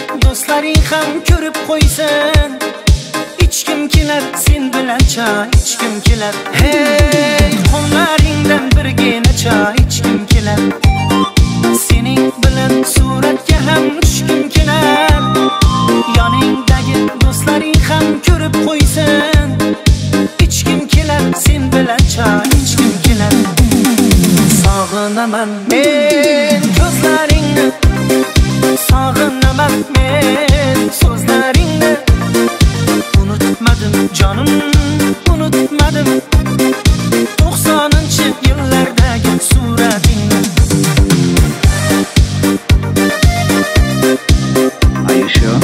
do'stlaring ham ko'rib qo'ysin. Ichkim kelar sen bilan choy ichkim kelar. Hey, qonlaringdan birgina choy ichkim kelar. Sening bilan suratga ham tushkim kelar. Yoningdagi do'stlaring ham ko'rib qo'ysin. Ichkim kelar sen bilan choy ichkim kelar. Sog'inaman men ko'zlaringni, sog'inaman men so'zlaringni. Unutmadim jonim, unutmadim 90-yillardagi suratingni. Are you sure?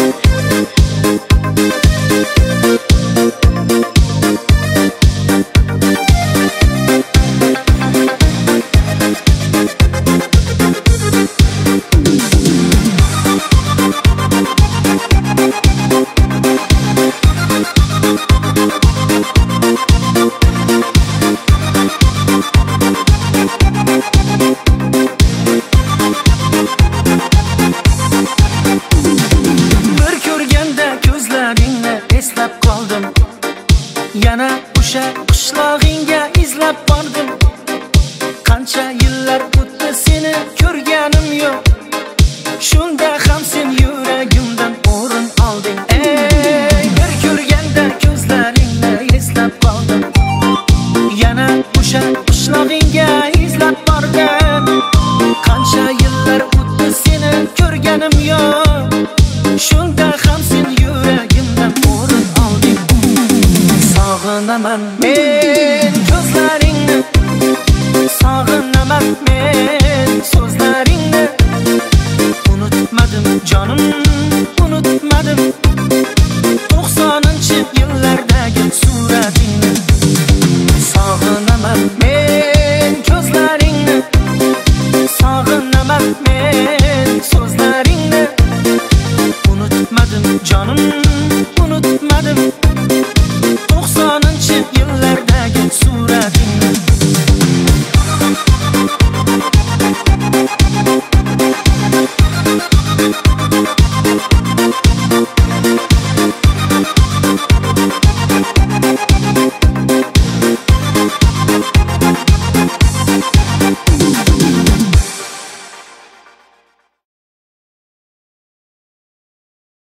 Yana o'sha qishlog'ingga izlab bordim. Qancha yillar o'tdi seni ko'rganim yo'q. Shunda ham sen yuragimdan o'rin olding. Ey, bir ko'rganda ko'zlaringni eslab qoldim. Yana o'sha qishlog'ingga izlab bordim. Qancha yillar o'tdi seni ko'rganim yo'q. Shunda ham sen yuragimdan o'rin olding. Sog'inaman men